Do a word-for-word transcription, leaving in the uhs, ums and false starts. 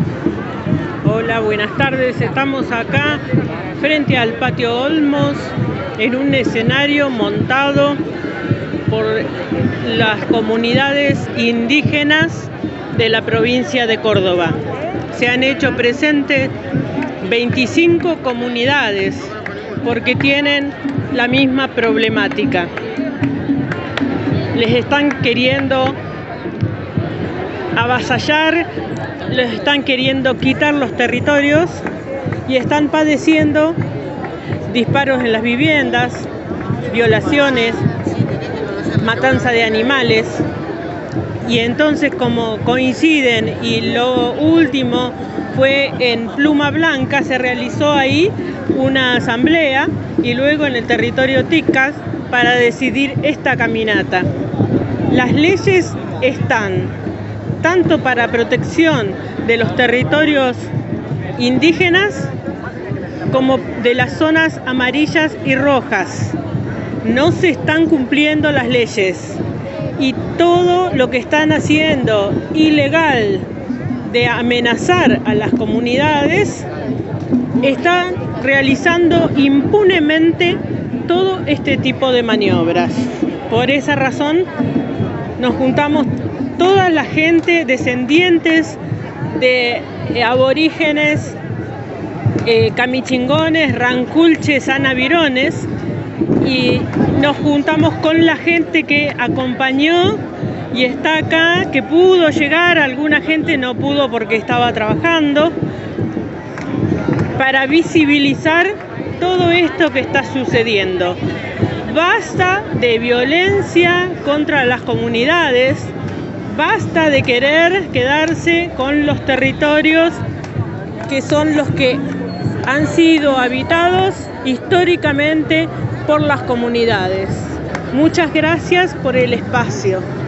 Hola, buenas tardes. Estamos acá frente al Patio Olmos en un escenario montado por las comunidades indígenas de la provincia de Córdoba. Se han hecho presentes veinticinco comunidades porque tienen la misma problemática. Les están queriendo avasallar, les están queriendo quitar los territorios y están padeciendo disparos en las viviendas, violaciones, matanza de animales. Y entonces, como coinciden y lo último fue en Pluma Blanca, se realizó ahí una asamblea y luego en el territorio Ticas para decidir esta caminata. Las leyes están tanto para protección de los territorios indígenas como de las zonas amarillas y rojas. No se están cumpliendo las leyes y todo lo que están haciendo ilegal de amenazar a las comunidades están realizando impunemente todo este tipo de maniobras. Por esa razón nos juntamos toda la gente, descendientes de eh, aborígenes, eh, camichingones, ranculches, anavirones, y nos juntamos con la gente que acompañó y está acá, que pudo llegar, alguna gente no pudo porque estaba trabajando, para visibilizar todo esto que está sucediendo. Basta de violencia contra las comunidades, basta de querer quedarse con los territorios que son los que han sido habitados históricamente por las comunidades. Muchas gracias por el espacio.